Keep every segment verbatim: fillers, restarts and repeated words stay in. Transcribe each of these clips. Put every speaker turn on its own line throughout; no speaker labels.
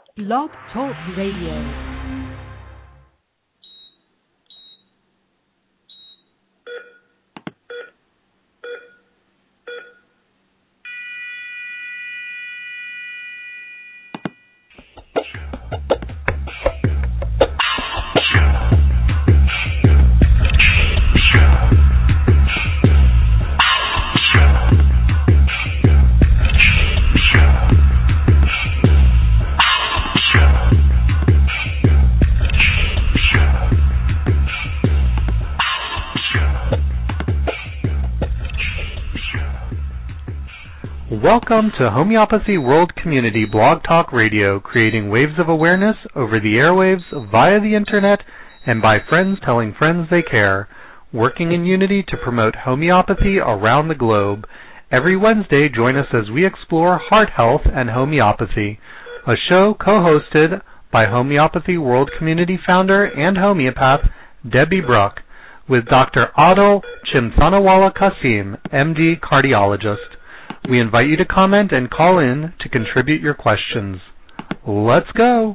Blog Talk Radio.
Welcome to Homeopathy World Community Blog Talk Radio, creating waves of awareness over the airwaves, via the internet, and by friends telling friends they care, working in unity to promote homeopathy around the globe. Every Wednesday, join us as we explore heart health and homeopathy, a show co-hosted by Homeopathy World Community founder and homeopath Debbie Bruck, with Doctor Adil Chimthanawala Kasim, M D cardiologist. We invite you to comment and call in to contribute your questions. Let's go.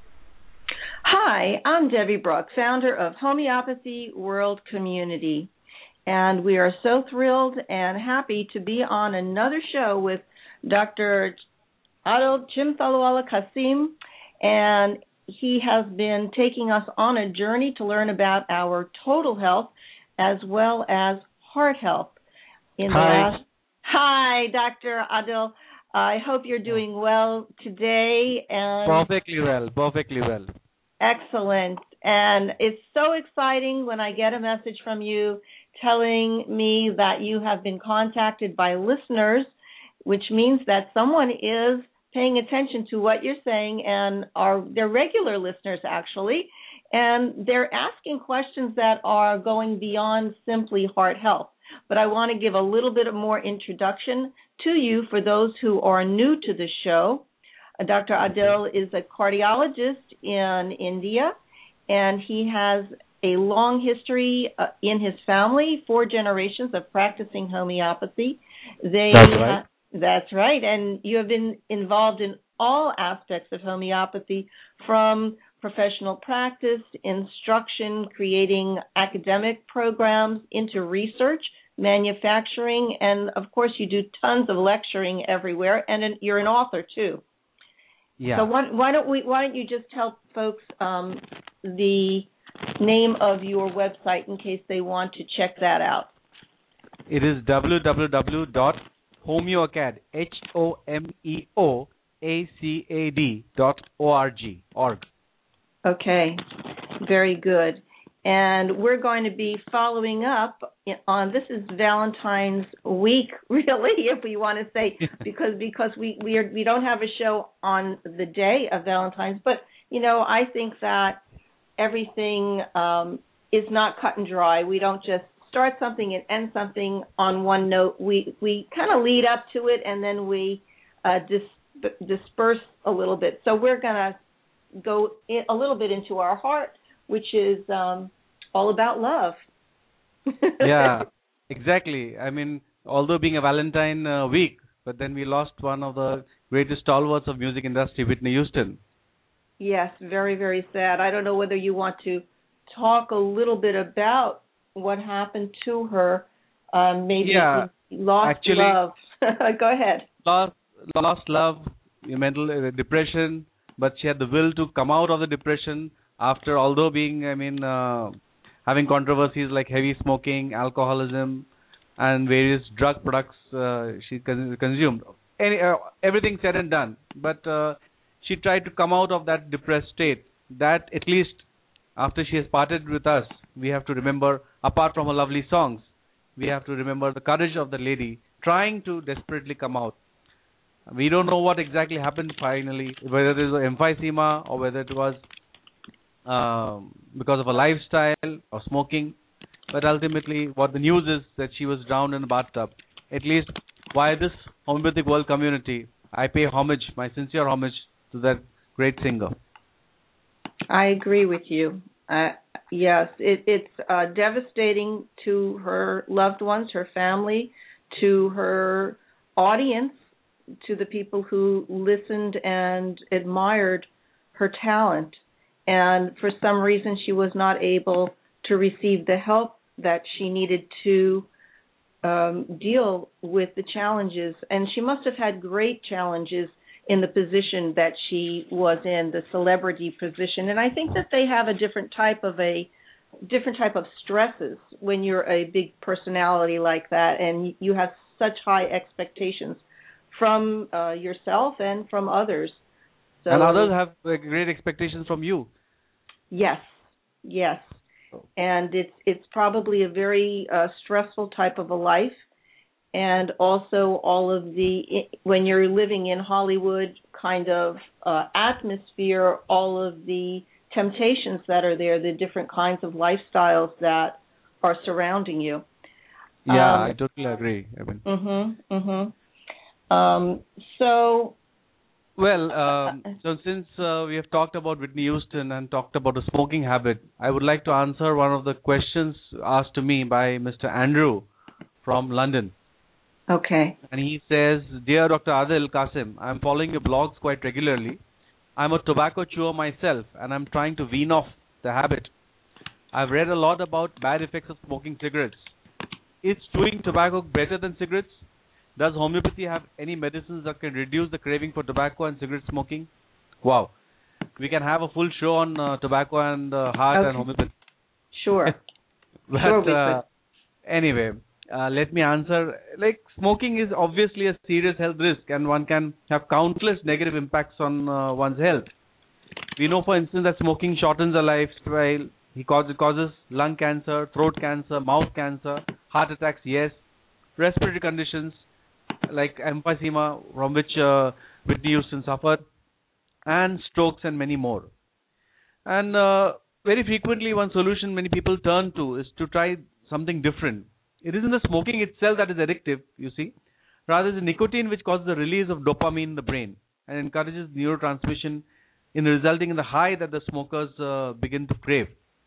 Hi, I'm Debbie Bruck, founder of Homeopathy World Community, and we are so thrilled and happy to be on another show with Doctor Adil Chimthanawala Kasim, and he has been taking us on a journey to learn about our total health as well as heart health. In
Hi.
the last Hi, Doctor Adil. I hope you're doing well today. And
perfectly well, perfectly well.
Excellent. And it's so exciting when I get a message from you telling me that you have been contacted by listeners, which means that someone is paying attention to what you're saying, and are they're regular listeners, actually, and they're asking questions that are going beyond simply heart health. But I want to give a little bit of more introduction to you for those who are new to the show. Uh, Doctor Adil is a cardiologist in India, and he has a long history uh, in his family, four generations of practicing homeopathy. They,
that's right.
Uh, that's right, and you have been involved in all aspects of homeopathy, from professional practice, instruction, creating academic programs, into research, manufacturing, and of course you do tons of lecturing everywhere, and an, you're an author too.
Yeah.
So why, why don't we? Why don't you just tell folks um, the name of your website in case they want to check that out?
It is w w w dot homeoacad h o m e o a c a d dot org org.
Okay, very good. And we're going to be following up on, this is Valentine's week, really, if we want to say, because because we we, are, we don't have a show on the day of Valentine's. But, you know, I think that everything um, is not cut and dry. We don't just start something and end something on one note. We, we kind of lead up to it, and then we uh, dis- disperse a little bit. So we're going to go in a little bit into our heart, which is um, all about love.
Yeah, exactly. I mean, although being a Valentine uh, week, but then we lost one of the greatest stalwarts of music industry, Whitney Houston.
Yes, very, very sad. I don't know whether you want to talk a little bit about what happened to her. Um, maybe
yeah,
lost
actually,
love. Go ahead.
Lost, lost love, mental uh, depression, but she had the will to come out of the depression after, although being, I mean, uh, having controversies like heavy smoking, alcoholism, and various drug products uh, she con- consumed. Any, uh, everything said and done. But uh, she tried to come out of that depressed state. That, at least after she has parted with us, we have to remember, apart from her lovely songs, we have to remember the courage of the lady trying to desperately come out. We don't know what exactly happened finally, whether it was emphysema or whether it was um, because of a lifestyle or smoking. But ultimately, what the news is that she was drowned in a bathtub. At least, via this homeopathic world community, I pay homage, my sincere homage, to that great singer.
I agree with you. Uh, yes, it, it's uh, devastating to her loved ones, her family, to her audience, to the people who listened and admired her talent, and for some reason she was not able to receive the help that she needed to um, deal with the challenges. And she must have had great challenges in the position that she was in, the celebrity position. And I think that they have a different type of a different type of stresses when you're a big personality like that, and you have such high expectations from uh, yourself and from others. So,
and others have uh, great expectations from you.
Yes, yes. And it's it's probably a very uh, stressful type of a life. And also all of the, when you're living in Hollywood kind of uh, atmosphere, all of the temptations that are there, the different kinds of lifestyles that are surrounding you.
Yeah,
um,
I totally agree. I mean.
Mm-hmm, mm-hmm. Um, so...
Well, um, so since uh, we have talked about Whitney Houston and talked about the smoking habit, I would like to answer one of the questions asked to me by Mister Andrew from London.
Okay.
And he says, "Dear Doctor Adil Qasim, I'm following your blogs quite regularly. I'm a tobacco chewer myself, and I'm trying to wean off the habit. I've read a lot about bad effects of smoking cigarettes. Is chewing tobacco better than cigarettes? Does homeopathy have any medicines that can reduce the craving for tobacco and cigarette smoking?" Wow. We can have a full show on uh, tobacco and uh, heart
Okay.
and homeopathy.
Sure.
But
Sure we
uh, anyway, uh, let me answer. Like, smoking is obviously a serious health risk, and one can have countless negative impacts on uh, one's health. We know, for instance, that smoking shortens a lifestyle. It causes, it causes lung cancer, throat cancer, mouth cancer, heart attacks, yes, respiratory conditions like emphysema, from which uh, Whitney Houston suffered, and strokes and many more. And uh, very frequently, one solution many people turn to is to try something different. It isn't the smoking itself that is addictive, you see. Rather, it's the nicotine which causes the release of dopamine in the brain and encourages neurotransmission, in resulting in the high that the smokers uh, begin to crave.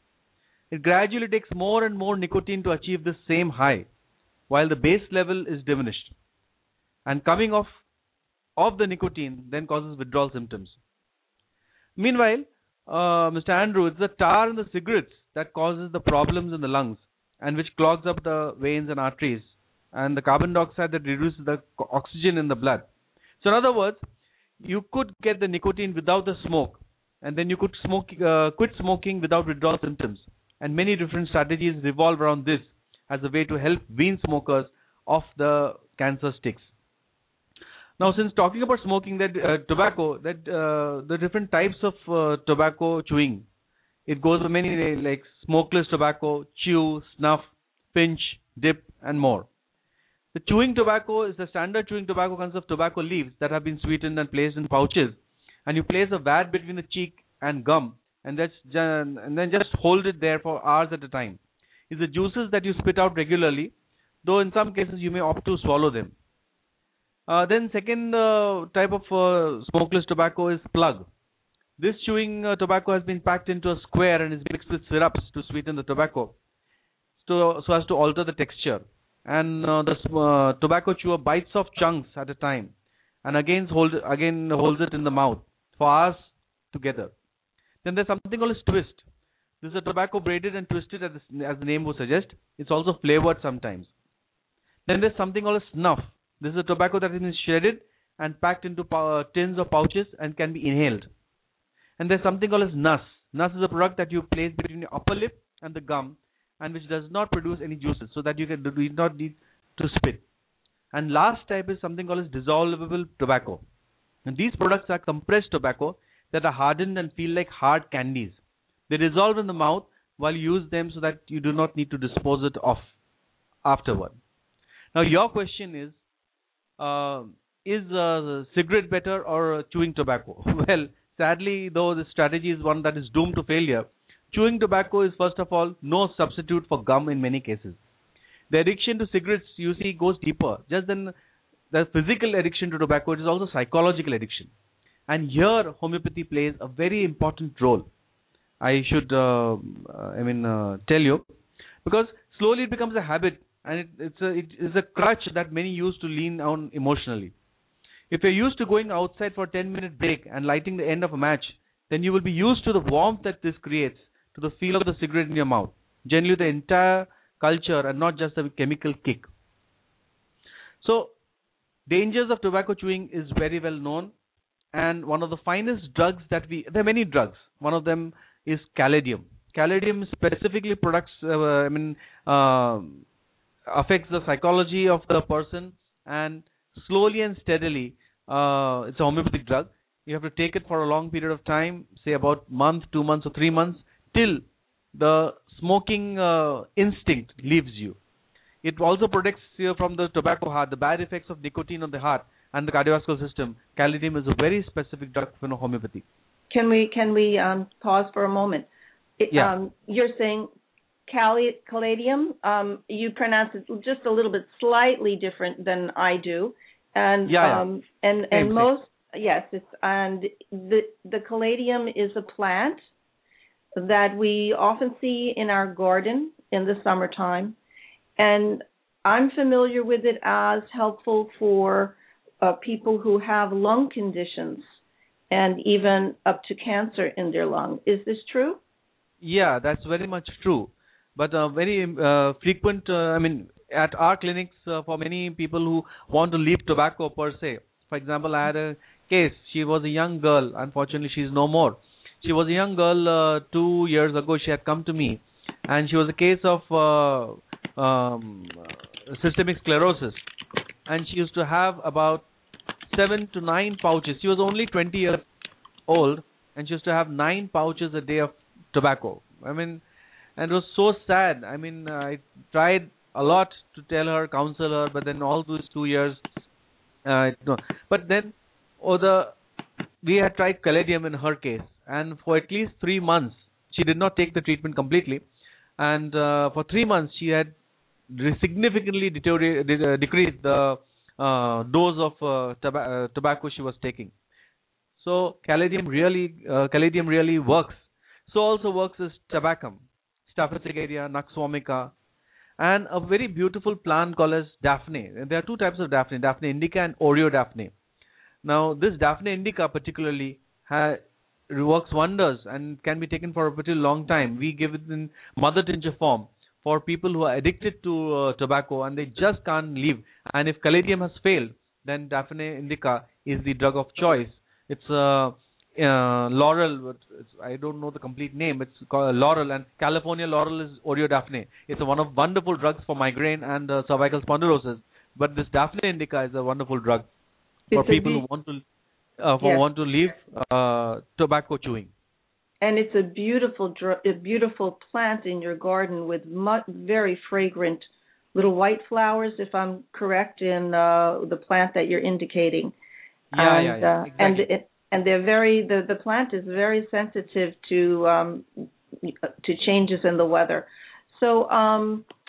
It gradually takes more and more nicotine to achieve this same high, while the base level is diminished. And coming off of the nicotine then causes withdrawal symptoms. Meanwhile, uh, Mister Andrew, it's the tar in the cigarettes that causes the problems in the lungs and which clogs up the veins and arteries, and the carbon dioxide that reduces the oxygen in the blood. So in other words, you could get the nicotine without the smoke, and then you could smoke, uh, quit smoking without withdrawal symptoms. And many different strategies revolve around this as a way to help wean smokers off the cancer sticks. Now, since talking about smoking, that uh, tobacco, that uh, the different types of uh, tobacco chewing, it goes by many, like smokeless tobacco, chew, snuff, pinch, dip, and more. The chewing tobacco is the standard chewing tobacco consists of tobacco leaves that have been sweetened and placed in pouches, and you place a vat between the cheek and gum, and that's and then just hold it there for hours at a time. It's the juices that you spit out regularly, though in some cases you may opt to swallow them. Uh, then second uh, type of uh, smokeless tobacco is plug. This chewing uh, tobacco has been packed into a square and is mixed with syrups to sweeten the tobacco, so, so as to alter the texture. And uh, the uh, tobacco chewer bites off chunks at a time, and again holds again holds it in the mouth for hours together. Then there's something called a twist. This is a tobacco braided and twisted, as the, as the name would suggest. It's also flavored sometimes. Then there's something called a snuff. This is a tobacco that has been shredded and packed into uh, tins or pouches and can be inhaled. And there's something called as nuss. Nuss is a product that you place between your upper lip and the gum, and which does not produce any juices, so that you can do not need to spit. And last type is something called as dissolvable tobacco. And these products are compressed tobacco that are hardened and feel like hard candies. They dissolve in the mouth while you use them, so that you do not need to dispose it off afterward. Now your question is, uh, is uh, cigarette better or uh, chewing tobacco? Well, sadly, though the strategy is one that is doomed to failure, chewing tobacco is first of all no substitute for gum in many cases. The addiction to cigarettes, you see, goes deeper. Just than the physical addiction to tobacco, it is also psychological addiction. And here homeopathy plays a very important role. I should, uh, uh, I mean, uh, tell you, because slowly it becomes a habit, and it, it's a, it is a crutch that many use to lean on emotionally. If you're used to going outside for a ten minute break and lighting the end of a match, then you will be used to the warmth that this creates, to the feel of the cigarette in your mouth. Generally, the entire culture and not just the chemical kick. So, dangers of tobacco chewing is very well known, and one of the finest drugs that we, there are many drugs. One of them is caladium. Caladium specifically products, uh, I mean, uh, affects the psychology of the person, and slowly and steadily, uh, it's a homeopathic drug. You have to take it for a long period of time, say about month, two months, or three months, till the smoking uh, instinct leaves you. It also protects you from the tobacco heart, the bad effects of nicotine on the heart and the cardiovascular system. Caladium is a very specific drug for homeopathy.
Can we can we um, pause for a moment? It,
yeah.
Um, you're saying cali- caladium. Um, you pronounce it just a little bit slightly different than I do, and
yeah,
um, yeah. and and
Same
most thing. yes, it's and the the caladium is a plant that we often see in our garden in the summertime, and I'm familiar with it as helpful for uh, people who have lung conditions and even up to cancer in their lung. Is this true?
Yeah, that's very much true. But uh, very uh, frequent, uh, I mean, at our clinics, uh, for many people who want to leave tobacco per se. For example, I had a case. She was a young girl. Unfortunately, she's no more. She was a young girl uh, two years ago. She had come to me, and she was a case of uh, um, systemic sclerosis. And she used to have about seven to nine pouches. She was only twenty years old, and she used to have nine pouches a day of tobacco. I mean, and it was so sad. I mean, I tried a lot to tell her, counsel her, but then all those two years, uh, no. But then, oh, the we had tried caladium in her case, and for at least three months, she did not take the treatment completely, and uh, for three months, she had significantly deteriorated, uh, decreased the uh, dose of uh, toba- uh, tobacco she was taking. So caladium really, uh, caladium really works. So also works is tabacum, Staphylococcus, Nux vomica, and a very beautiful plant called as Daphne. There are two types of Daphne, Daphne indica and Oreodaphne. Now this Daphne indica particularly ha- works wonders and can be taken for a pretty long time. We give it in mother tincture form for people who are addicted to uh, tobacco and they just can't leave. And if caladium has failed, then Daphne indica is the drug of choice. It's a uh, Uh, laurel, it's, I don't know the complete name. It's called laurel, and California laurel is Oreodaphne. It's a one of wonderful drugs for migraine and uh, cervical spondylosis. But this Daphne indica is a wonderful drug for
it's
people be- who want to uh, for
yes.
want to leave uh, tobacco chewing.
And it's a beautiful, dr- a beautiful plant in your garden with mu- very fragrant little white flowers, if I'm correct in uh, the plant that you're indicating.
Yeah,
and,
yeah, yeah.
Uh,
exactly.
And it, And they're very the, the plant is very sensitive to um, to changes in the weather. So um,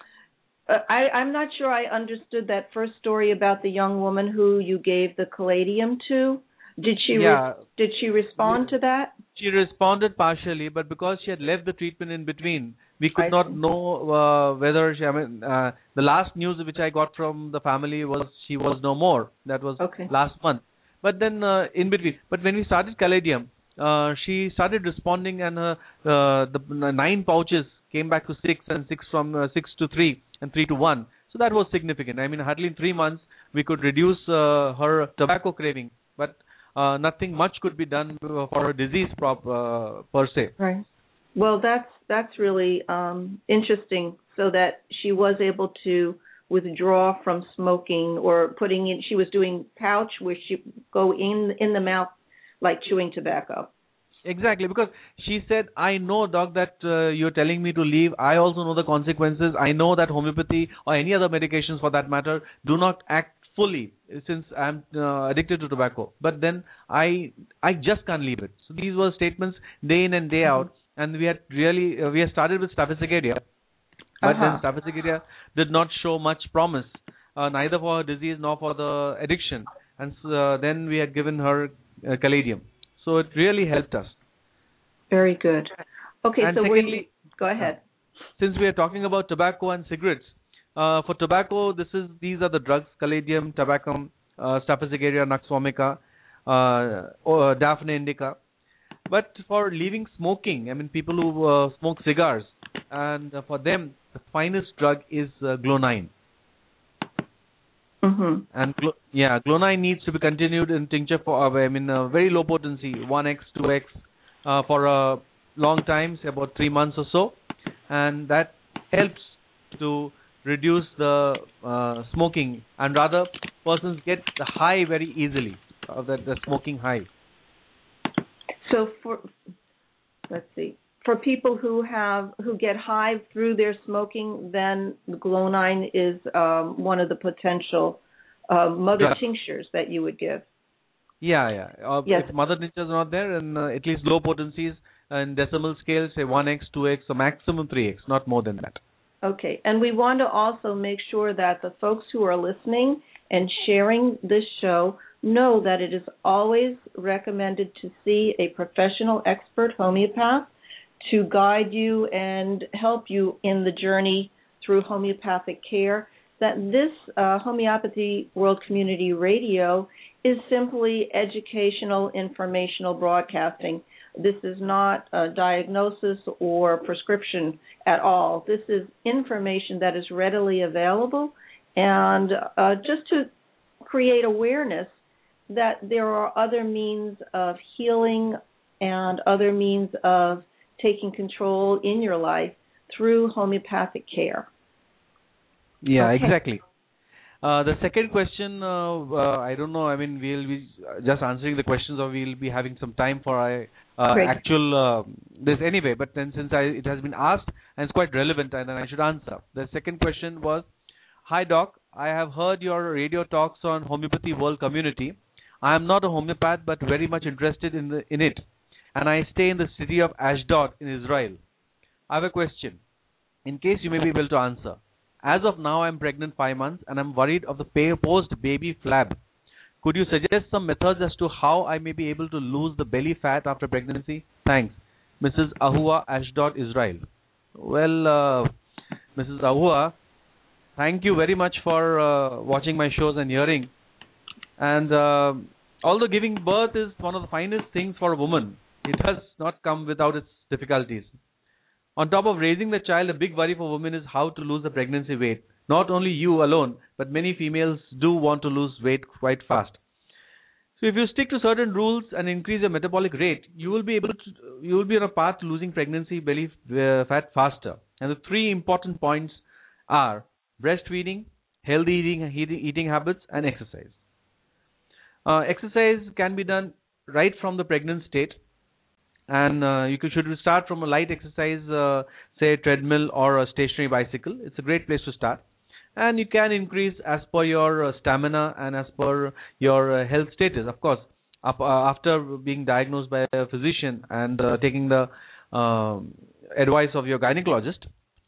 I, I'm not sure I understood that first story about the young woman who you gave the caladium to. Did she
yeah.
re- did she respond
yeah.
to that?
She responded partially, but because she had left the treatment in between, we could
I
not
see.
know uh, whether she. I mean, uh, the last news which I got from the family was she was no more. That was
Okay.
last month. But then uh, in between, but when we started caladium, uh, she started responding, and uh, uh, the nine pouches came back to six, and six from uh, six to three, and three to one. So that was significant. I mean, hardly in three months we could reduce uh, her tobacco craving, but uh, nothing much could be done for her disease prop, uh, per se.
Right. Well, that's that's really um, interesting. So that she was able to withdraw from smoking or putting in, she was doing pouch where she go in in the mouth like chewing tobacco.
Exactly, because she said, I know, doc, that uh, you're telling me to leave. I also know the consequences. I know that homeopathy or any other medications for that matter do not act fully since I'm uh, addicted to tobacco. But then I I just can't leave it. So these were statements day in and day mm-hmm. out. And we had really, uh, we had started with Staphylococcus. But uh-huh. then Staphylococcus did not show much promise, uh, neither for her disease nor for the addiction. And so, uh, then we had given her uh, caladium. So it really helped us.
Very good. Okay,
and
so
secondly,
we go ahead.
Since we are talking about tobacco and cigarettes, uh, for tobacco, this is these are the drugs: caladium, tabacum, uh, Staphylococcus, Nux vomica, uh, or Daphne indica. But for leaving smoking, I mean, people who uh, smoke cigars, and uh, for them, the finest drug is uh, Glonine.
Mm-hmm.
And glo- yeah, Glonine needs to be continued in tincture for, uh, I mean, uh, very low potency, one x, two x, uh, for a long time, say about three months or so. And that helps to reduce the uh, smoking, and rather persons get the high very easily, uh, the, the smoking high.
So for, let's see, for people who have, who get high through their smoking, then Glonine is um, one of the potential uh, mother
Drug.
tinctures that you would give.
Yeah, yeah. Uh,
Yes.
If mother tincture is not there, and uh, at least low potencies and decimal scale, say one x, two x, or maximum three x, not more than that.
Okay, and we want to also make sure that the folks who are listening and sharing this show know that it is always recommended to see a professional expert homeopath to guide you and help you in the journey through homeopathic care, that this uh, Homeopathy World Community Radio is simply educational, informational broadcasting. This is not a diagnosis or prescription at all. This is information that is readily available, and uh, just to create awareness that there are other means of healing and other means of taking control in your life through homeopathic care.
Yeah,
Okay.
exactly. Uh, the second question, uh, uh, I don't know, I mean, we'll be just answering the questions, or we'll be having some time for uh, uh, actual uh, this anyway, but then since I, it has been asked and it's quite relevant, and then I should answer. The second question was, hi Doc, I have heard your radio talks on Homeopathy World Community. I am not a homeopath, but very much interested in, the, in it, and I stay in the city of Ashdod in Israel. I have a question, in case you may be able to answer. As of now, I am pregnant five months and I am worried of the post-baby flab. Could you suggest some methods as to how I may be able to lose the belly fat after pregnancy? Thanks. Missus Ahua, Ashdod, Israel. Well, uh, Missus Ahua, thank you very much for uh, watching my shows and hearing. And uh, although giving birth is one of the finest things for a woman, it does not come without its difficulties. On top of raising the child, a big worry for women is how to lose the pregnancy weight. Not only you alone, but many females do want to lose weight quite fast. So if you stick to certain rules and increase your metabolic rate, you will be able to, you will be on a path to losing pregnancy belly uh, fat faster. And the three important points are breastfeeding, healthy eating, eating, eating habits, and exercise. Uh, exercise can be done right from the pregnant state. And uh, you could, should start from a light exercise, uh, say treadmill or a stationary bicycle. It's a great place to start. And you can increase as per your uh, stamina and as per your uh, health status. Of course, up, uh, after being diagnosed by a physician and uh, taking the uh, advice of your gynecologist.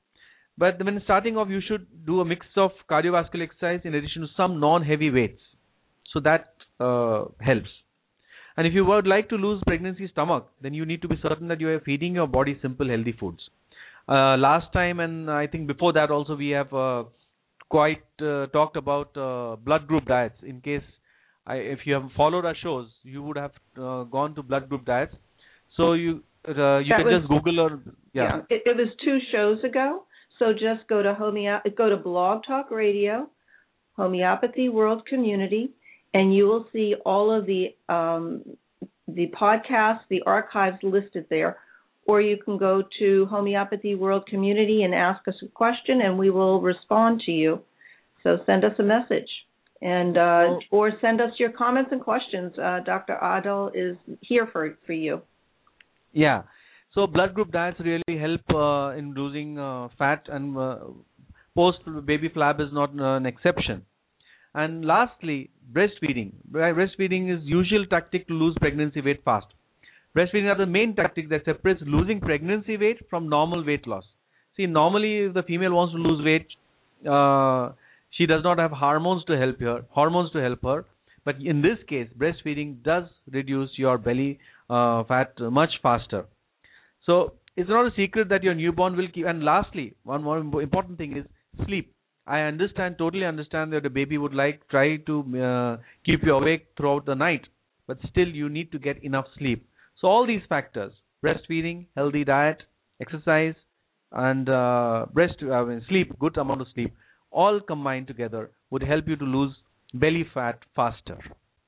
But when starting off, you should do a mix of cardiovascular exercise in addition to some non-heavy weights. So that uh, helps. And if you would like to lose pregnancy stomach, then you need to be certain that you are feeding your body simple, healthy foods. Uh, last time, and I think before that also, we have uh, quite uh, talked about uh, blood group diets. In case, I, if you have followed our shows, you would have uh, gone to blood group diets. So you uh, you
That
can
was,
just Google or yeah.
yeah it, it was two shows ago. So just go to homeo- go to Blog Talk Radio, Homeopathy World Community, and you will see all of the um, the podcasts, the archives listed there. Or you can go to Homeopathy World Community and ask us a question, and we will respond to you. So send us a message, and uh, or send us your comments and questions. Uh, Doctor Adel is here for for you.
Yeah. So blood group diets really help uh, in losing uh, fat, and uh, post-baby flab is not uh, an exception. And lastly, breastfeeding. Breastfeeding is usual tactic to lose pregnancy weight fast. Breastfeeding are the main tactic that separates losing pregnancy weight from normal weight loss. See, normally if the female wants to lose weight, uh, she does not have hormones to help her. Hormones to help her. But in this case, breastfeeding does reduce your belly uh, fat much faster. So it's not a secret that your newborn will keep. And lastly, one more important thing is sleep. I understand, totally understand that the baby would like try to uh, keep you awake throughout the night, but still you need to get enough sleep. So all these factors, breastfeeding, healthy diet, exercise, and uh, breast I mean, sleep, good amount of sleep, all combined together would help you to lose belly fat faster.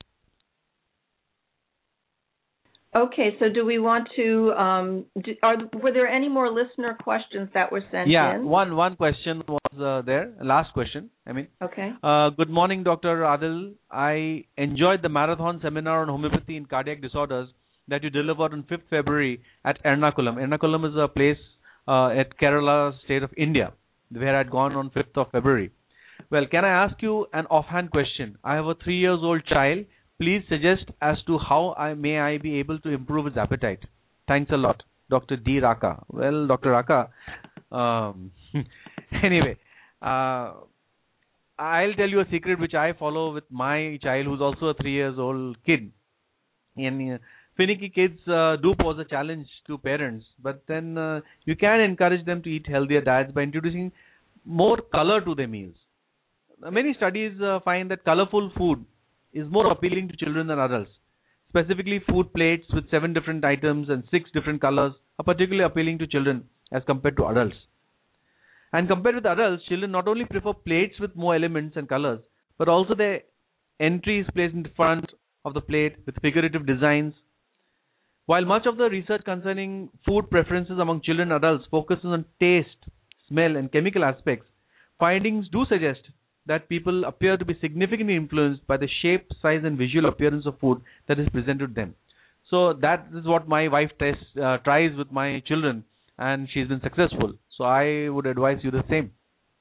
Okay, so do we want to, um, do, are, were there any more listener questions that were sent
yeah,
in?
Yeah, one, one question was uh, there, last question, I mean.
Okay.
Uh, good morning, Doctor Adil. I enjoyed the marathon seminar on homeopathy in cardiac disorders that you delivered on fifth February at Ernakulam. Ernakulam is a place uh, at Kerala, state of India, where I had gone on fifth of February. Well, can I ask you an offhand question? I have a three years old child. Please suggest as to how I may I be able to improve his appetite. Thanks a lot, Doctor D. Raka. Well, Doctor Raka, um, anyway, uh, I'll tell you a secret which I follow with my child, who's also a three years old kid. And uh, finicky kids uh, do pose a challenge to parents, but then uh, you can encourage them to eat healthier diets by introducing more color to their meals. Many studies uh, find that colorful food is more appealing to children than adults. Specifically, food plates with seven different items and six different colors are particularly appealing to children as compared to adults. And compared with adults, children not only prefer plates with more elements and colors, but also their entry is placed in front of the plate with figurative designs. While much of the research concerning food preferences among children and adults focuses on taste, smell, and chemical aspects, findings do suggest that people appear to be significantly influenced by the shape, size, and visual appearance of food that is presented to them. So that is what my wife tests, uh, tries with my children, and she's been successful. So I would advise you the same.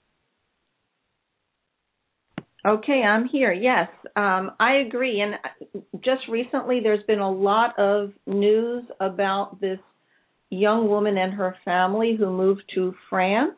Okay, I'm here. Yes, um, I agree. And just recently, there's been a lot of news about this young woman and her family who moved to France.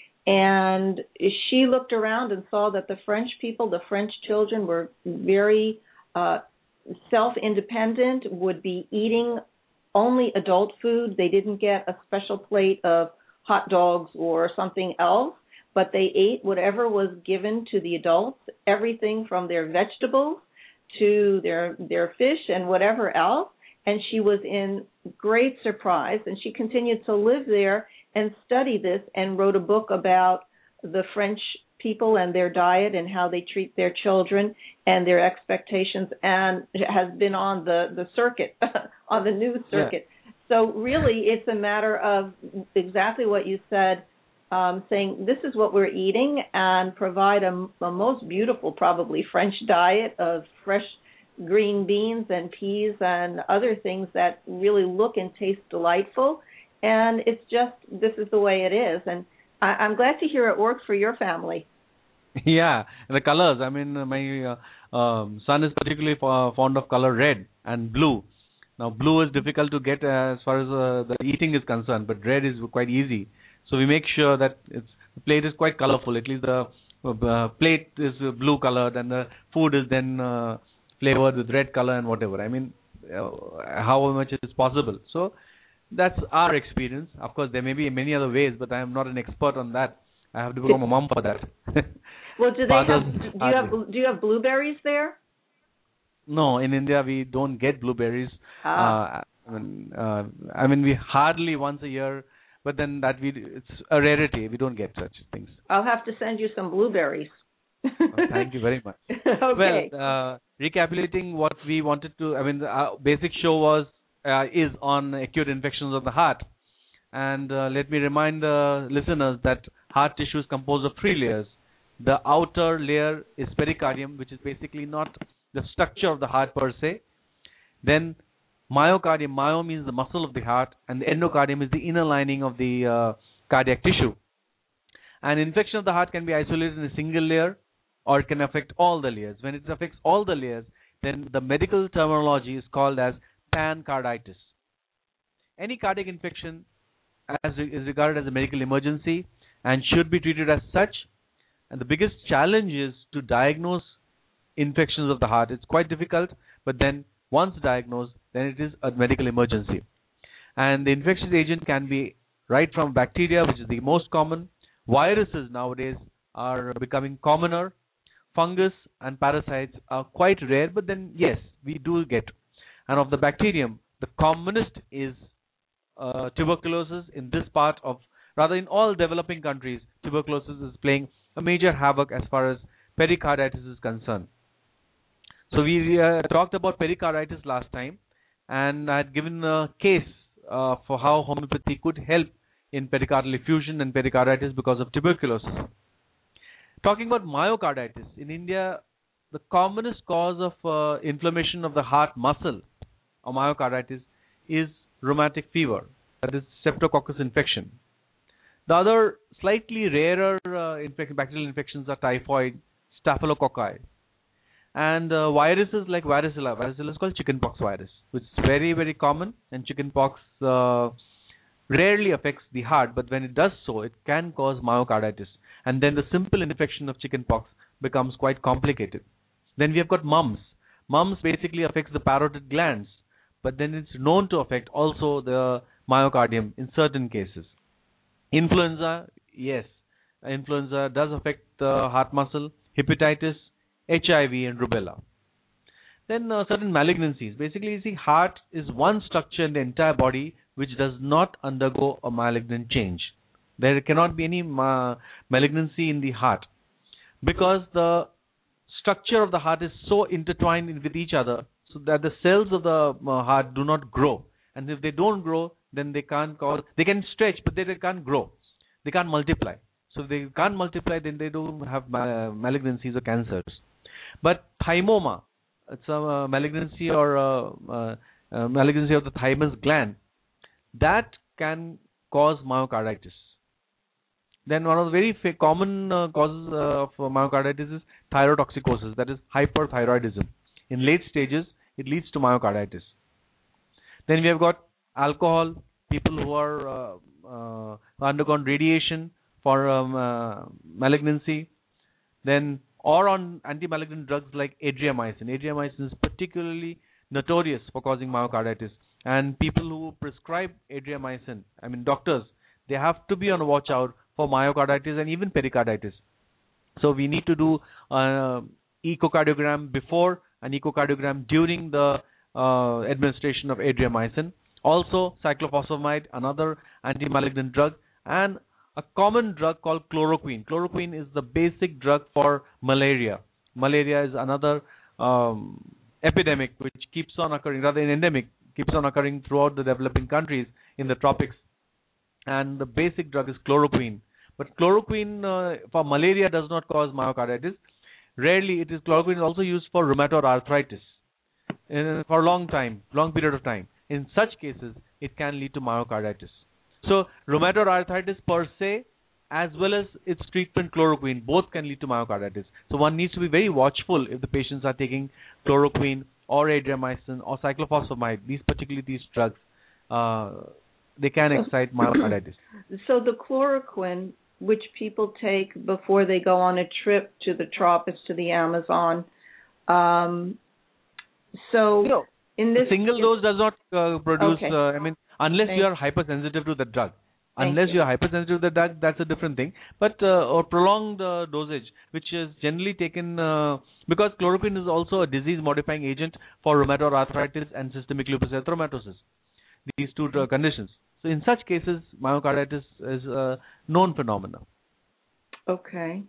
And she looked around and saw that the French people, the French children, were very uh, self-independent, would be eating only adult food. They didn't get a special plate of hot dogs or something else, but they ate whatever was given to the adults, everything from their vegetables to their their fish and whatever else. And she was in great surprise, and she continued to live there and study this and wrote a book about the French people and their diet and how they treat their children and their expectations, and has been on the, the circuit, on the news circuit. Yeah. So really it's a matter of exactly what you said, um, saying this is what we're eating, and provide a, a most beautiful, probably French diet of fresh green beans and peas and other things that really look and taste delightful. And it's just, this is the way it is. And I, I'm glad to hear it worked for your family.
Yeah, the colors. I mean, my uh, um, son is particularly f- fond of color red and blue. Now, blue is difficult to get as far as uh, the eating is concerned, but red is quite easy. So we make sure that it's, the plate is quite colorful. At least the uh, plate is blue colored, and the food is then uh, flavored with red color and whatever. I mean, uh, how much it is possible. So that's our experience. Of course, there may be many other ways, but I am not an expert on that. I have to become a mom for that.
Well, do they have? Do you have? Do you have blueberries there?
No, in India we don't get blueberries.
Ah.
Uh, I mean, uh, I mean, we hardly once a year, but then that we it's a rarity. We don't get such things.
I'll have to send you some blueberries.
Oh, thank you very much.
Okay.
Well, uh, recapitulating what we wanted to, I mean, our basic show was. Uh, is on acute infections of the heart. And uh, let me remind the listeners that heart tissue is composed of three layers. The outer layer is pericardium, which is basically not the structure of the heart per se. Then myocardium, myo means the muscle of the heart, and the endocardium is the inner lining of the uh, cardiac tissue. An infection of the heart can be isolated in a single layer, or it can affect all the layers. When it affects all the layers, then the medical terminology is called as pancarditis. Any cardiac infection as is regarded as a medical emergency and should be treated as such. And the biggest challenge is to diagnose infections of the heart. It's quite difficult, but then once diagnosed, then it is a medical emergency. And the infectious agent can be right from bacteria, which is the most common. Viruses nowadays are becoming commoner. Fungus and parasites are quite rare, but then yes, we do get. And of the bacterium, the commonest is uh, tuberculosis. In this part of, rather in all developing countries, tuberculosis is playing a major havoc as far as pericarditis is concerned. So we uh, talked about pericarditis last time, and I had given a case uh, for how homeopathy could help in pericardial effusion and pericarditis because of tuberculosis. Talking about myocarditis, in India, the commonest cause of uh, inflammation of the heart muscle or myocarditis is rheumatic fever, that is Streptococcus infection. The other slightly rarer uh, infec- bacterial infections are typhoid, staphylococci, and uh, viruses like varicella. Varicella is called chickenpox virus, which is very, very common, and chickenpox uh, rarely affects the heart, but when it does so, it can cause myocarditis. And then the simple infection of chickenpox becomes quite complicated. Then we have got mumps. Mumps basically affects the parotid glands, but then it's known to affect also the myocardium in certain cases. Influenza, yes, influenza does affect the heart muscle, hepatitis, H I V, and rubella. Then uh, certain malignancies. Basically, you see, heart is one structure in the entire body which does not undergo a malignant change. There cannot be any ma- malignancy in the heart because the structure of the heart is so intertwined with each other so that the cells of the uh, heart do not grow. And if they don't grow, then they can't cause, they can stretch, but they, they can't grow. They can't multiply. So if they can't multiply, then they don't have ma- malignancies or cancers. But thymoma, it's a uh, malignancy or a, uh, uh, malignancy of the thymus gland, that can cause myocarditis. Then one of the very fa- common uh, causes uh, of myocarditis is thyrotoxicosis, that is hyperthyroidism. In late stages, it leads to myocarditis. Then we have got alcohol, people who are uh, uh, undergone radiation for um, uh, malignancy. Then or on anti-malignant drugs like adriamycin. Adriamycin is particularly notorious for causing myocarditis. And people who prescribe adriamycin, I mean doctors, they have to be on watch out for myocarditis and even pericarditis. So we need to do uh, echocardiogram before and echocardiogram during the uh, administration of adriamycin. Also cyclophosphamide, another anti-malignant drug, and a common drug called chloroquine. Chloroquine is the basic drug for malaria. Malaria is another um, epidemic which keeps on occurring, rather an endemic, keeps on occurring throughout the developing countries in the tropics. And the basic drug is chloroquine. But chloroquine uh, for malaria does not cause myocarditis. Rarely it is, chloroquine is also used for rheumatoid arthritis uh, for a long time, long period of time. In such cases, it can lead to myocarditis. So rheumatoid arthritis per se, as well as its treatment chloroquine, both can lead to myocarditis. So one needs to be very watchful if the patients are taking chloroquine or adriamycin or cyclophosphamide, these particularly these drugs, uh, they can excite myocarditis.
So the chloroquine, which people take before they go on a trip to the tropics, to the Amazon, um, so
you know,
in this...
single dose does not uh, produce,
okay.
uh, I mean, unless
Thank
you are hypersensitive to the drug.
Thank
Unless
you.
you are hypersensitive to the drug, that's a different thing. But uh, or prolonged uh, dosage, which is generally taken uh, because chloroquine is also a disease-modifying agent for rheumatoid arthritis and systemic lupus erythematosus. These two uh, conditions. So in such cases, myocarditis is a known phenomenon.
Okay.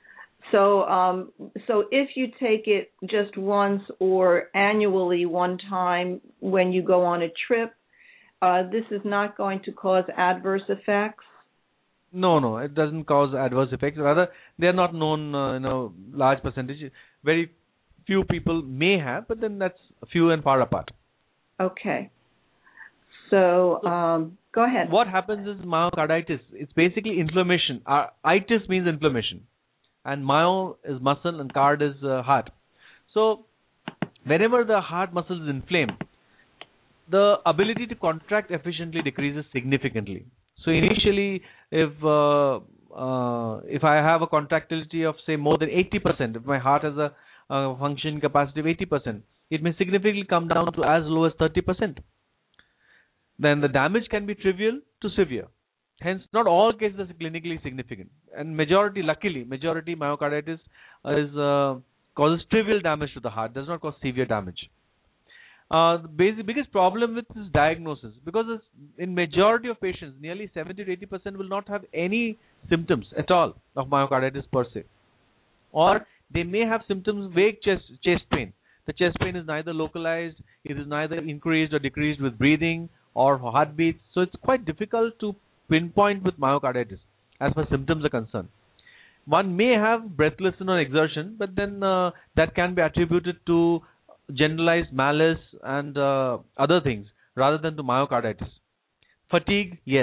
So, um, so if you take it just once or annually one time when you go on a trip, uh, this is not going to cause adverse effects?
No, no, it doesn't cause adverse effects. Rather, they are not known, uh, you know, large percentage. Very few people may have, but then that's few and far apart.
Okay. So, um, go ahead.
What happens is myocarditis. It's basically inflammation. Uh, itis means inflammation. And myo is muscle and card is uh, heart. So, whenever the heart muscle is inflamed, the ability to contract efficiently decreases significantly. So initially, if uh, uh, if I have a contractility of say more than eighty percent, if my heart has a uh, function capacity of eighty percent, it may significantly come down to as low as thirty percent. Then the damage can be trivial to severe. Hence, not all cases are clinically significant. And majority, luckily, majority myocarditis is uh, causes trivial damage to the heart, does not cause severe damage. Uh, the basic, biggest problem with this diagnosis, because it's, in majority of patients, nearly seventy to eighty percent will not have any symptoms at all of myocarditis per se. Or they may have symptoms, vague chest, chest pain. The chest pain is neither localized, it is neither increased or decreased with breathing or heartbeats. So it's quite difficult to pinpoint with myocarditis as far as symptoms are concerned. One may have breathlessness or exertion, but then uh, that can be attributed to generalized malaise and uh, other things rather than to myocarditis. Fatigue, yes.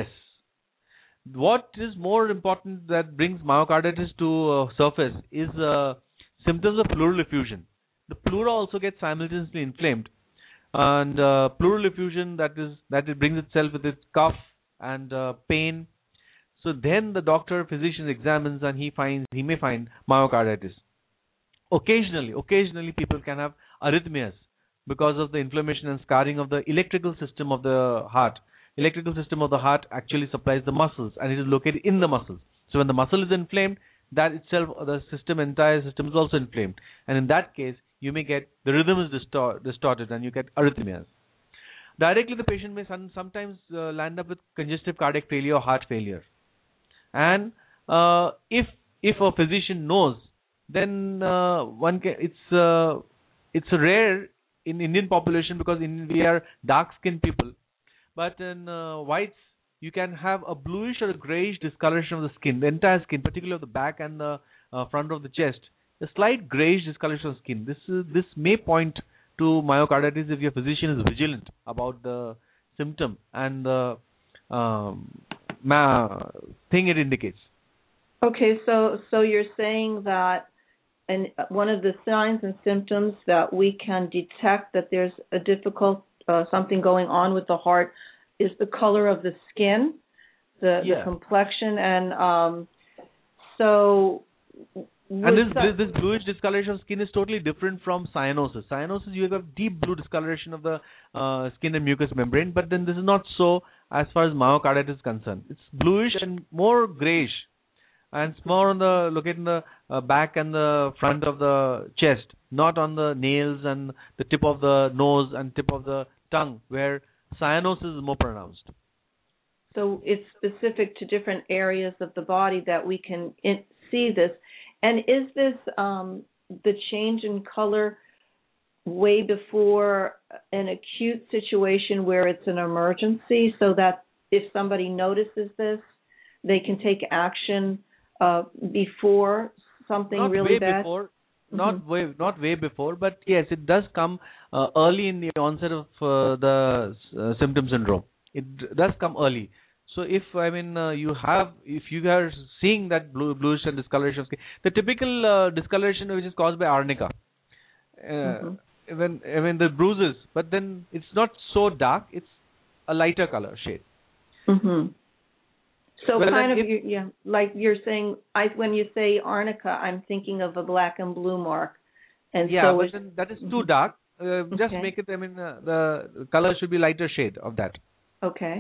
What is more important that brings myocarditis to uh, surface is uh, symptoms of pleural effusion. The pleura also gets simultaneously inflamed, and uh, pleural effusion, that is that it brings itself with its cough and uh, pain. So then the doctor, physician examines and he finds he may find myocarditis. Occasionally, occasionally people can have arrhythmias because of the inflammation and scarring of the electrical system of the heart. Electrical system of the heart actually supplies the muscles, and it is located in the muscles. So when the muscle is inflamed, that itself, the system, entire system is also inflamed. And in that case, you may get, the rhythm is distor- distorted and you get arrhythmias. Directly the patient may some, sometimes uh, land up with congestive cardiac failure or heart failure. And uh, if if a physician knows, then uh, one can, it's uh, it's rare in Indian population because in, we are dark-skinned people. But in uh, whites, you can have a bluish or a grayish discoloration of the skin, the entire skin, particularly of the back and the uh, front of the chest. A slight grayish discoloration of skin. This is, this may point to myocarditis if your physician is vigilant about the symptom and the um, ma- thing it indicates.
Okay, so so you're saying that, and one of the signs and symptoms that we can detect that there's a difficult uh, something going on with the heart is the color of the skin, the,
yeah.
the complexion, and um, so.
And this, this this bluish discoloration of skin is totally different from cyanosis. Cyanosis, you have deep blue discoloration of the uh, skin and mucous membrane, but then this is not so as far as myocarditis is concerned. It's bluish and more grayish, and it's more on the located in the uh, back and the front of the chest, not on the nails and the tip of the nose and tip of the tongue, where cyanosis is more pronounced.
So it's specific to different areas of the body that we can in- see this. And is this um, the change in color way before an acute situation where it's an emergency, so that if somebody notices this, they can take action uh, before something
not
really
way
bad?
Before,
mm-hmm.
Not way, not way before, but yes, it does come uh, early in the onset of uh, the uh, symptom syndrome. It d- does come early. So if, I mean, uh, you have, if you are seeing that blue, bluish and discoloration of skin, the typical uh, discoloration which is caused by arnica, uh, mm-hmm. when, I mean, the bruises, but then it's not so dark, it's a lighter color shade.
Mm-hmm. So
well,
kind of,
if,
you, yeah, like you're saying, I, when you say arnica, I'm thinking of a black and blue mark. And
yeah,
so
but then that is too dark. Uh, just
okay.
make it, I mean, uh, the color should be lighter shade of that.
Okay.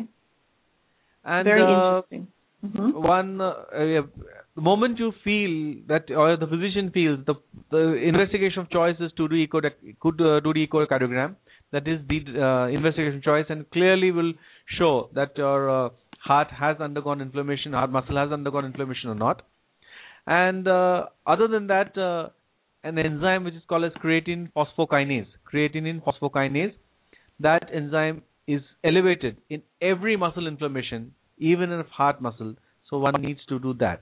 And
Very
uh,
interesting. Mm-hmm.
One, uh, uh, the moment you feel that, or the physician feels, the the investigation of choice is to do echo, could uh, do the echocardiogram. That is the uh, investigation choice, and clearly will show that your uh, heart has undergone inflammation, heart muscle has undergone inflammation or not. And uh, other than that, uh, an enzyme which is called as creatine phosphokinase, creatinine phosphokinase, that enzyme is elevated in every muscle inflammation, even in heart muscle. So one needs to do that.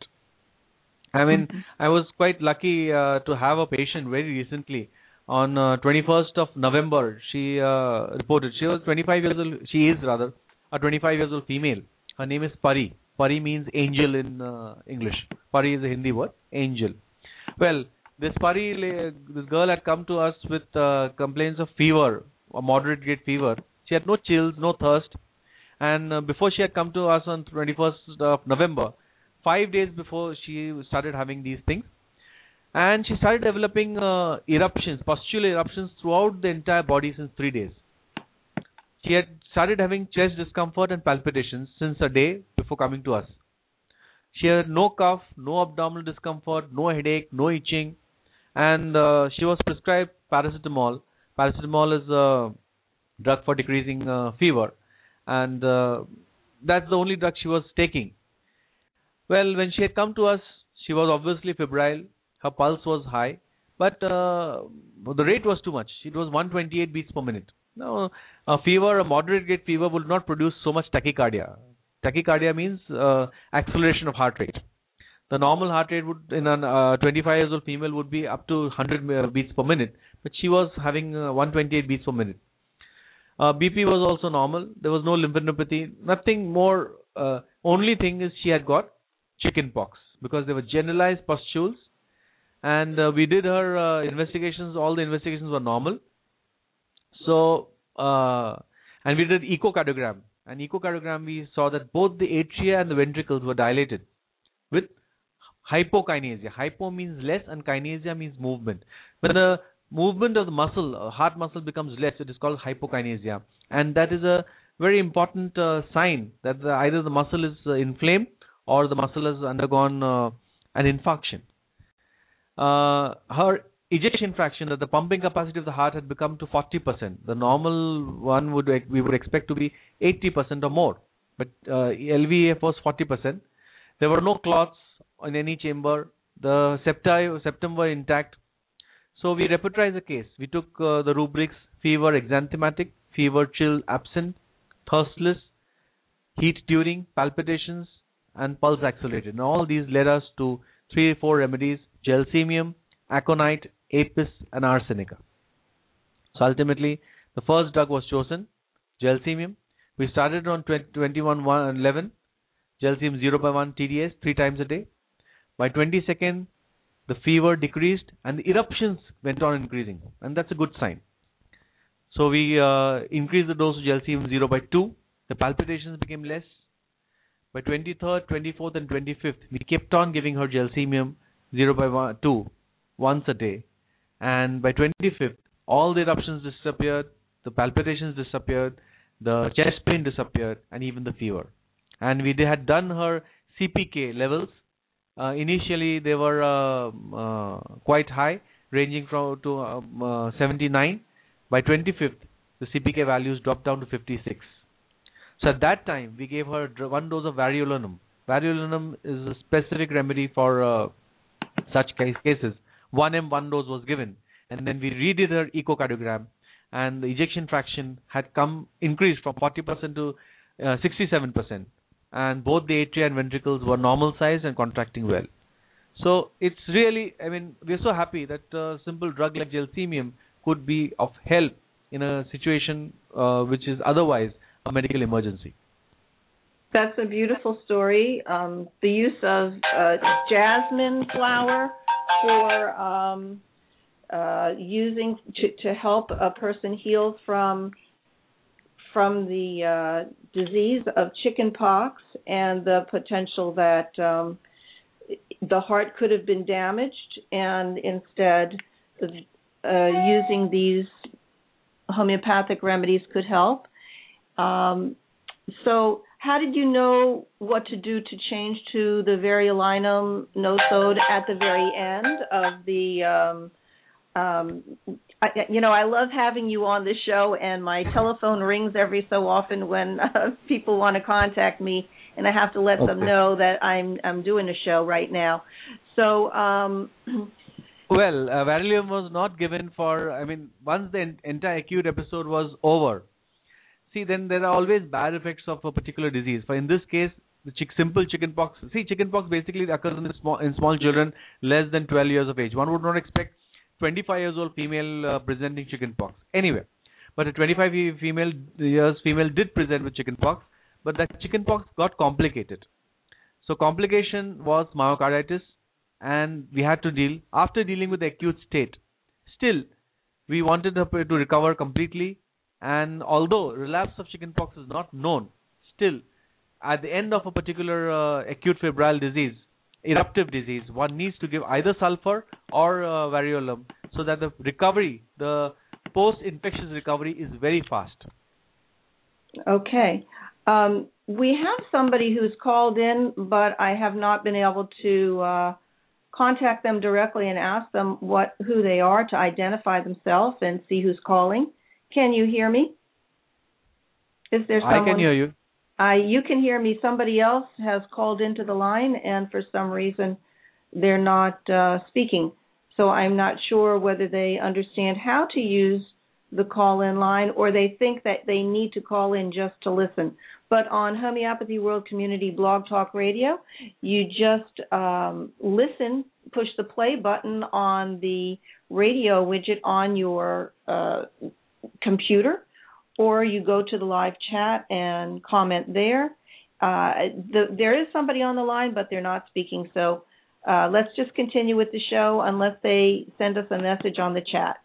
I mean, mm-hmm. I was quite lucky uh, to have a patient very recently. On uh, twenty-first of November, she uh, reported. She was twenty-five years old. She is rather a twenty-five years old female. Her name is Pari. Pari means angel in uh, English. Pari is a Hindi word, angel. Well, this Pari, this girl had come to us with uh, complaints of fever, a moderate grade fever. She had no chills, no thirst. And uh, before she had come to us on twenty-first of November, five days before she started having these things. And she started developing uh, eruptions, pustular eruptions throughout the entire body since three days. She had started having chest discomfort and palpitations since a day before coming to us. She had no cough, no abdominal discomfort, no headache, no itching. And uh, she was prescribed paracetamol. Paracetamol is a drug for decreasing uh, fever, and uh, that's the only drug she was taking. Well, when she had come to us, she was obviously febrile. Her pulse was high, but uh, the rate was too much. It was one hundred twenty-eight beats per minute. Now, a fever, a moderate grade fever, would not produce so much tachycardia. Tachycardia means uh, acceleration of heart rate. The normal heart rate would in a uh, twenty-five years old female would be up to one hundred beats per minute, but she was having uh, one hundred twenty-eight beats per minute. Uh, B P was also normal. There was no lymphadenopathy. Nothing more. Uh, only thing is she had got chicken pox because there were generalized pustules, and uh, we did her uh, investigations. All the investigations were normal. So uh, and we did echocardiogram. And echocardiogram we saw that both the atria and the ventricles were dilated with hypokinesia. Hypo means less and kinesia means movement. When the movement of the muscle, uh, heart muscle becomes less, it is called hypokinesia. And that is a very important uh, sign that the, either the muscle is uh, inflamed or the muscle has undergone uh, an infarction. Uh, her ejection fraction, that the pumping capacity of the heart had become to forty percent. The normal one would we would expect to be eighty percent or more. But uh, L V E F was forty percent. There were no clots in any chamber. The septi, septum were intact. So we repertorized the case. We took uh, the rubrics: fever exanthematic, fever chill absent, thirstless, heat during, palpitations, and pulse accelerated. And all these led us to three or four remedies: gelsemium, aconite, apis, and arsenica. So ultimately, the first drug was chosen, gelsemium. We started on twenty-one eleven, gelsemium zero by one T D S, three times a day. By twenty-second, the fever decreased and the eruptions went on increasing, and that's a good sign. So we uh, increased the dose of gelsemium zero by two. The palpitations became less. By twenty-third, twenty-fourth, and twenty-fifth, we kept on giving her gelsemium zero by one, two once a day. And by twenty-fifth, all the eruptions disappeared, the palpitations disappeared, the chest pain disappeared, and even the fever. And we had done her C P K levels. Uh, initially, they were uh, uh, quite high, ranging from to um, uh, seventy-nine. By twenty-fifth, the C P K values dropped down to fifty-six. So at that time, we gave her one dose of variolanum. Variolanum is a specific remedy for uh, such case cases. one M one dose was given, and then we redid her echocardiogram, and the ejection fraction had come increased from forty percent to uh, sixty-seven percent, and both the atria and ventricles were normal sized and contracting well. So it's really, I mean, we're so happy that a simple drug like gelsemium could be of help in a situation uh, which is otherwise a medical emergency.
That's a beautiful story. Um, the use of uh, jasmine flower for um, uh, using to, to help a person heal from from the uh, disease of chickenpox and the potential that um, the heart could have been damaged, and instead uh, using these homeopathic remedies could help. Um, so how did you know what to do to change to the variolinum nosode at the very end of the, um, um, I, you know, I love having you on this show, and my telephone rings every so often when uh, people want to contact me, and I have to let okay. them know that I'm I'm doing a show right now. So, um,
well, uh, Variolanum was not given for, I mean, once the en- entire acute episode was over, see, then there are always bad effects of a particular disease. For in this case, the chick, simple chickenpox. See, chickenpox basically occurs in small, in small children less than twelve years of age. One would not expect twenty-five years old female uh, presenting chickenpox. Anyway, but a twenty-five female years female did present with chickenpox, but that chickenpox got complicated. So complication was myocarditis, and we had to deal, after dealing with the acute state, still we wanted her to recover completely. And although relapse of chickenpox is not known, still at the end of a particular uh, acute febrile disease, eruptive disease, one needs to give either sulfur or uh, variolanum so that the recovery, the post-infectious recovery is very fast.
Okay. Um, we have somebody who's called in, but I have not been able to uh, contact them directly and ask them what who they are to identify themselves and see who's calling. Can you hear me? Is there someone?
I can hear you.
I, you can hear me. Somebody else has called into the line, and for some reason, they're not uh, speaking. So I'm not sure whether they understand how to use the call-in line or they think that they need to call in just to listen. But on Homeopathy World Community Blog Talk Radio, you just um, listen, push the play button on the radio widget on your uh, computer, or you go to the live chat and comment there. Uh, the, there is somebody on the line, but they're not speaking, so uh, let's just continue with the show unless they send us a message on the chat.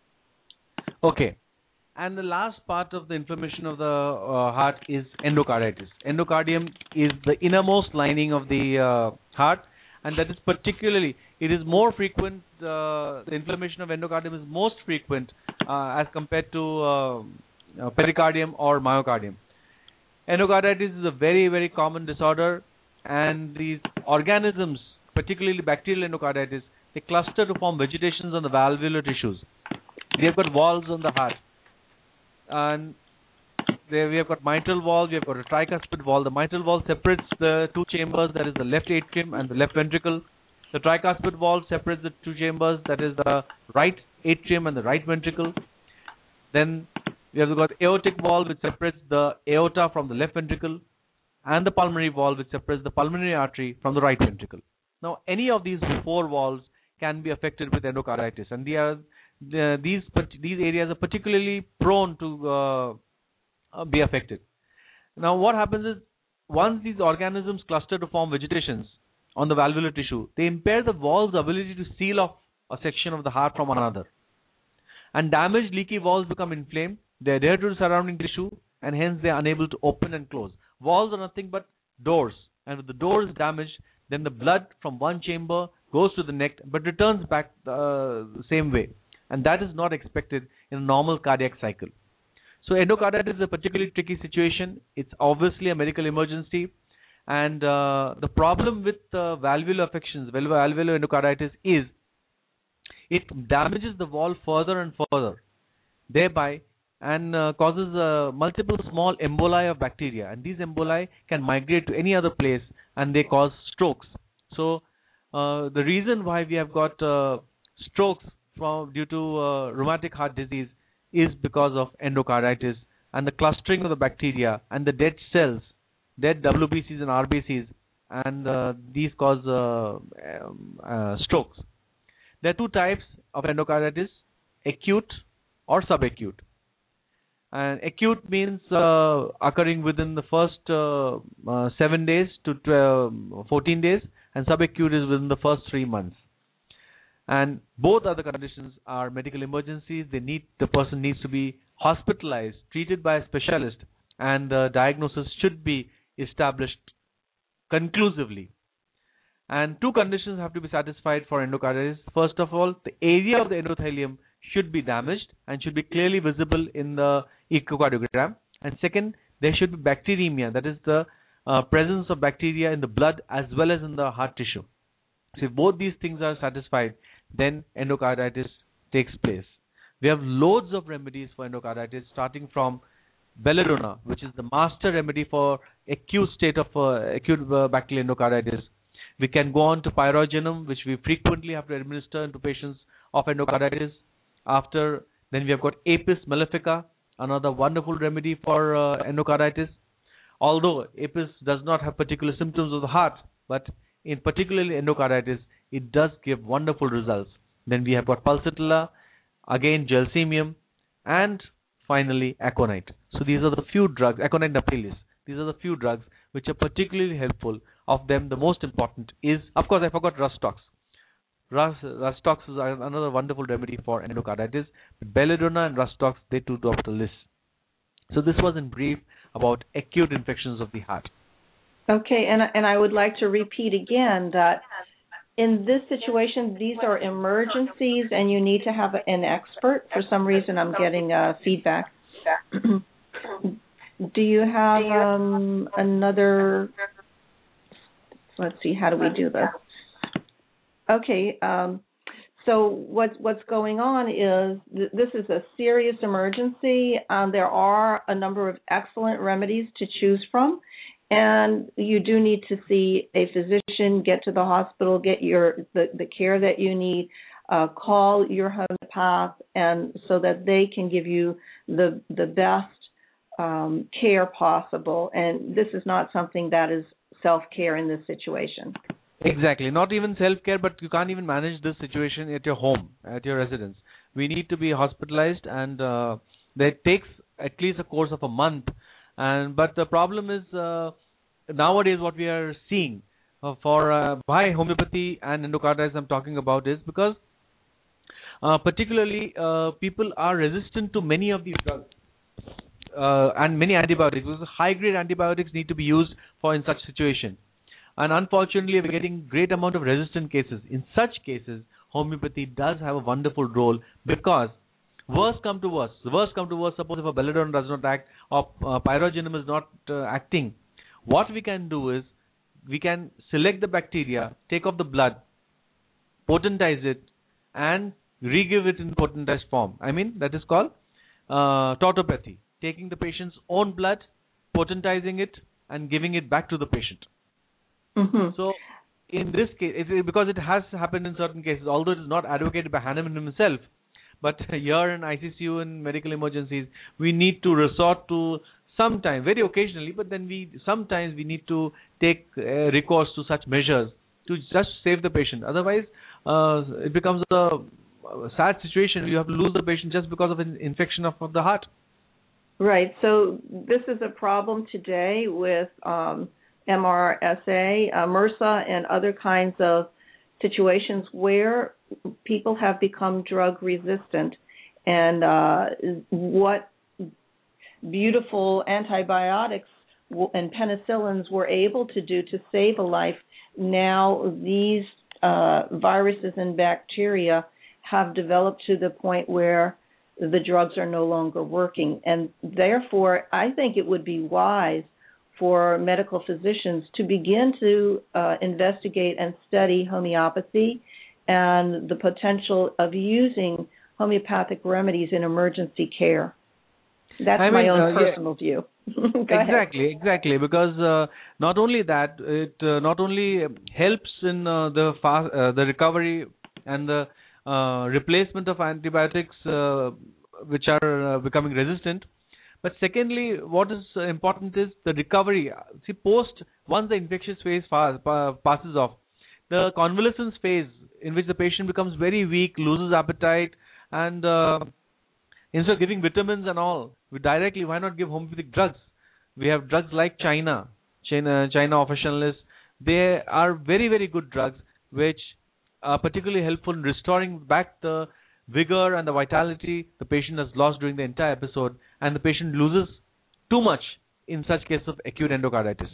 Okay. And the last part of the inflammation of the uh, heart is endocarditis. Endocardium is the innermost lining of the uh, heart, and that is particularly, it is more frequent, uh, the inflammation of endocardium is most frequent uh, as compared to uh, uh, pericardium or myocardium. Endocarditis is a very, very common disorder, and these organisms, particularly bacterial endocarditis, they cluster to form vegetations on the valvular tissues. They have got walls on the heart. And there we have got mitral valve, we have got a tricuspid valve. The mitral valve separates the two chambers, that is the left atrium and the left ventricle. The tricuspid valve separates the two chambers, that is the right atrium and the right ventricle. Then we have got aortic valve, which separates the aorta from the left ventricle, and the pulmonary valve, which separates the pulmonary artery from the right ventricle. Now, any of these four valves can be affected with endocarditis, and they are The, these these areas are particularly prone to uh, uh, be affected. Now, what happens is, once these organisms cluster to form vegetations on the valvular tissue, they impair the valve's ability to seal off a section of the heart from another. And damaged, leaky valves become inflamed. They adhere to the surrounding tissue, and hence they are unable to open and close. Valves are nothing but doors, and if the door is damaged, then the blood from one chamber goes to the neck, but returns back uh, the same way. And that is not expected in a normal cardiac cycle. So endocarditis is a particularly tricky situation. It's obviously a medical emergency. And uh, the problem with uh, valvular affections, valvular endocarditis, is it damages the valve further and further, thereby, and uh, causes uh, multiple small emboli of bacteria. And these emboli can migrate to any other place, and they cause strokes. So uh, the reason why we have got uh, strokes From, due to uh, rheumatic heart disease is because of endocarditis and the clustering of the bacteria and the dead cells, dead W B Cs and R B Cs, and uh, these cause uh, um, uh, strokes. There are two types of endocarditis, acute or subacute. And acute means uh, occurring within the first uh, uh, seven days to twelve, fourteen days, and subacute is within the first three months. And both other conditions are medical emergencies. They need the person needs to be hospitalized, treated by a specialist, and the diagnosis should be established conclusively. And two conditions have to be satisfied for endocarditis. First of all, the area of the endothelium should be damaged and should be clearly visible in the echocardiogram. And second, there should be bacteremia, that is the uh, presence of bacteria in the blood as well as in the heart tissue. So if both these things are satisfied, then endocarditis takes place. We have loads of remedies for endocarditis, starting from belladonna, which is the master remedy for acute state of uh, acute uh, bacterial endocarditis. We can go on to pyrogenum, which we frequently have to administer into patients of endocarditis. After, then we have got Apis mellifica, another wonderful remedy for uh, endocarditis. Although Apis does not have particular symptoms of the heart, but in particularly endocarditis, it does give wonderful results. Then we have got pulsatilla, again gelsemium, and finally aconite. So these are the few drugs, aconite napellus. These are the few drugs which are particularly helpful. Of them, the most important is, of course, I forgot Rustox. Rus, Rustox is another wonderful remedy for endocarditis. But belladonna and Rustox, they too top the list. So this was in brief about acute infections of the heart.
Okay, and and I would like to repeat again that in this situation, these are emergencies, and you need to have an expert. For some reason, I'm getting uh, feedback. Do you have um, another? Let's see, how do we do this? Okay, um, so what's what's going on is th- this is a serious emergency. Um, there are a number of excellent remedies to choose from, and you do need to see a physician, get to the hospital, get your the, the care that you need, uh, call your homeopath, and so that they can give you the the best um, care possible. And this is not something that is self-care in this situation.
Exactly. Not even self-care, but you can't even manage this situation at your home, at your residence. We need to be hospitalized, and uh, that takes at least a course of a month. And but the problem is uh, nowadays what we are seeing uh, for uh, why homeopathy and endocarditis I'm talking about is because uh, particularly uh, people are resistant to many of these drugs uh, and many antibiotics. Because high-grade antibiotics need to be used for in such situations. And unfortunately, we're getting great amount of resistant cases. In such cases, homeopathy does have a wonderful role because worst come to worst. Worst come to worst, suppose if a belladonna does not act or uh, pyrogenum is not uh, acting, what we can do is we can select the bacteria, take off the blood, potentize it, and re-give it in potentized form. I mean, that is called uh, tautopathy, taking the patient's own blood, potentizing it, and giving it back to the patient.
Mm-hmm.
So, in this case, it, because it has happened in certain cases, although it is not advocated by Hahnemann himself, but here in I C C U and medical emergencies, we need to resort to sometimes, very occasionally, but then we sometimes we need to take uh, recourse to such measures to just save the patient. Otherwise, uh, it becomes a, a sad situation. You have to lose the patient just because of an infection of, of the heart.
Right. So this is a problem today with um, M R S A, uh, MRSA, and other kinds of situations where people have become drug resistant. And uh, what beautiful antibiotics and penicillins were able to do to save a life, now these uh, viruses and bacteria have developed to the point where the drugs are no longer working. And therefore, I think it would be wise for medical physicians to begin to uh, investigate and study homeopathy and the potential of using homeopathic remedies in emergency care. That's
I
my
mean,
own
uh,
personal
yeah.
view.
Exactly,
ahead.
exactly. Because uh, not only that, it uh, not only helps in uh, the fast, uh, the recovery and the uh, replacement of antibiotics uh, which are uh, becoming resistant. But secondly, what is uh, important is the recovery. See, post, once the infectious phase fast, uh, passes off, the convalescence phase in which the patient becomes very weak, loses appetite, and uh, instead of giving vitamins and all, we directly, why not give homeopathic drugs? We have drugs like China, China, China officinalis. They are very, very good drugs which are particularly helpful in restoring back the vigor and the vitality the patient has lost during the entire episode, and the patient loses too much in such case of acute endocarditis.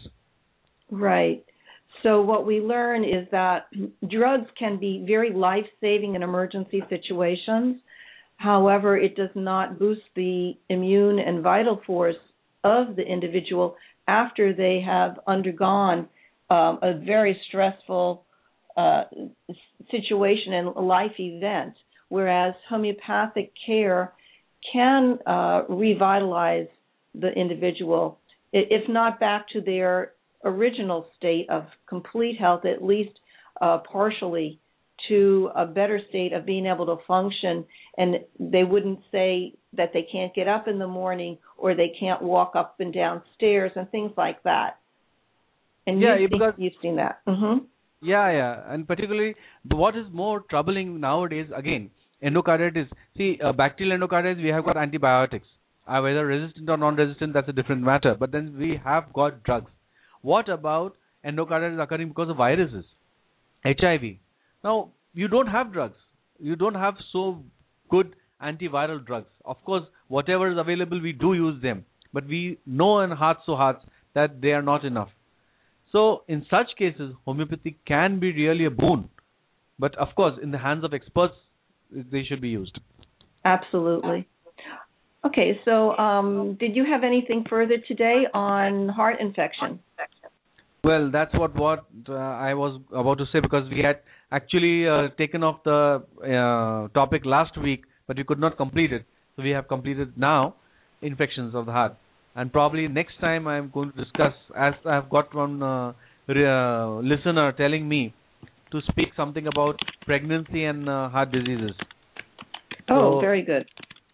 Right. So what we learn is that drugs can be very life-saving in emergency situations. However, it does not boost the immune and vital force of the individual after they have undergone um, a very stressful uh, situation and life event. Whereas homeopathic care can uh, revitalize the individual, if not back to their original state of complete health, at least uh, partially to a better state of being able to function. And they wouldn't say that they can't get up in the morning or they can't walk up and down stairs and things like that. And
yeah,
you've,
because
seen, you've seen that. Mm-hmm.
Yeah, yeah. And particularly, what is more troubling nowadays, again, endocarditis. See, uh, bacterial endocarditis, we have got antibiotics. Uh, whether resistant or non-resistant, that's a different matter. But then we have got drugs. What about endocarditis occurring because of viruses? H I V. Now, you don't have drugs. You don't have so good antiviral drugs. Of course, whatever is available, we do use them. But we know in hearts to hearts that they are not enough. So, in such cases, homeopathy can be really a boon. But, of course, in the hands of experts, they should be used.
Absolutely. Okay, so um, did you have anything further today on heart infection?
Well, that's what what uh, I was about to say, because we had actually uh, taken off the uh, topic last week, but we could not complete it. So we have completed now infections of the heart, and probably next time I am going to discuss, as I have got one uh, re- uh, listener telling me to speak something about pregnancy and uh, heart diseases.
Oh,
So,
very good.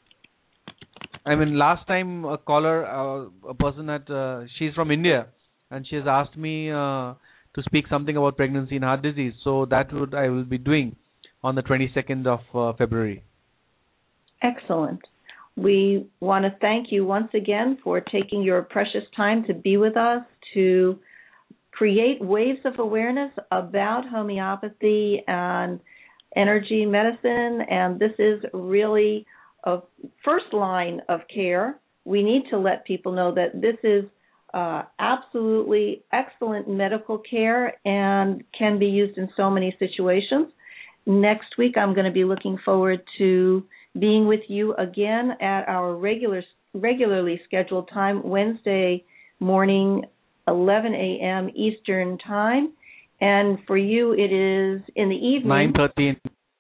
I mean, last time a caller, uh, a person at, uh, she's from India, and she has asked me uh, to speak something about pregnancy and heart disease. So that would I will be doing on the twenty-second of uh, February.
Excellent. We want to thank you once again for taking your precious time to be with us, to create waves of awareness about homeopathy and energy medicine. And this is really a first line of care. We need to let people know that this is uh, absolutely excellent medical care and can be used in so many situations. Next week, I'm going to be looking forward to being with you again at our regular, regularly scheduled time, Wednesday morning, eleven a.m. Eastern Time. And for you, it is in the evening.
nine thirty.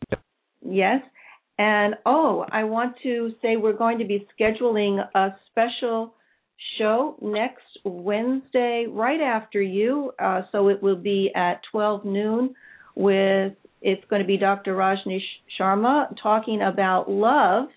Yes. And, oh, I want to say we're going to be scheduling a special show next Wednesday right after you. Uh, so it will be at twelve noon with, it's going to be Doctor Rajneesh Sharma talking about love.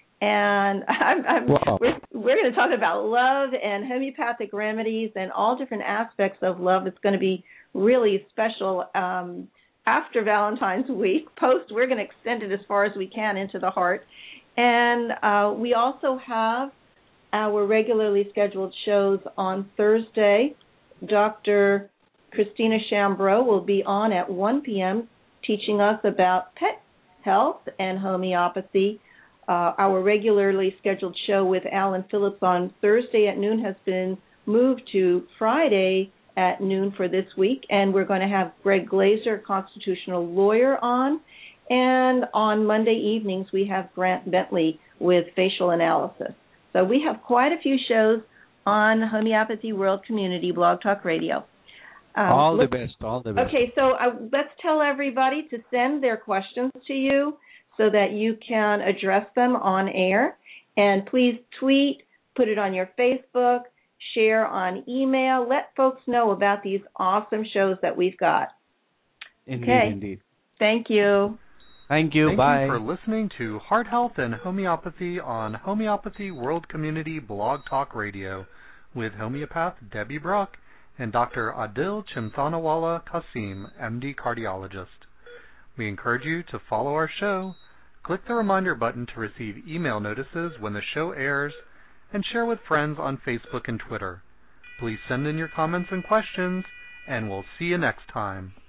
And I'm, I'm,
Wow.
we're, we're going to talk about love and homeopathic remedies and all different aspects of love. It's going to be really special. Um, after Valentine's week, post, we're going to extend it as far as we can into the heart. And uh, we also have our regularly scheduled shows on Thursday. Doctor Christina Shambro will be on at one p.m. teaching us about pet health and homeopathy. Uh, our regularly scheduled show with Alan Phillips on Thursday at noon has been moved to Friday at noon for this week, and we're going to have Greg Glazer, constitutional lawyer, on. And on Monday evenings, we have Grant Bentley with facial analysis. So we have quite a few shows on Homeopathy World Community Blog Talk Radio. Um,
all the best, all the best.
Okay, so uh, let's tell everybody to send their questions to you so that you can address them on air. And please tweet, put it on your Facebook, share on email. Let folks know about these awesome shows that we've got.
Indeed,
okay.
indeed.
Thank you.
Thank you.
Thank
Bye.
you for listening to Heart Health and Homeopathy on Homeopathy World Community Blog Talk Radio with homeopath Debbie Brock and Doctor Adil Chimthanawala Kasim, M D Cardiologist. We encourage you to follow our show, click the reminder button to receive email notices when the show airs, and share with friends on Facebook and Twitter. Please send in your comments and questions, and we'll see you next time.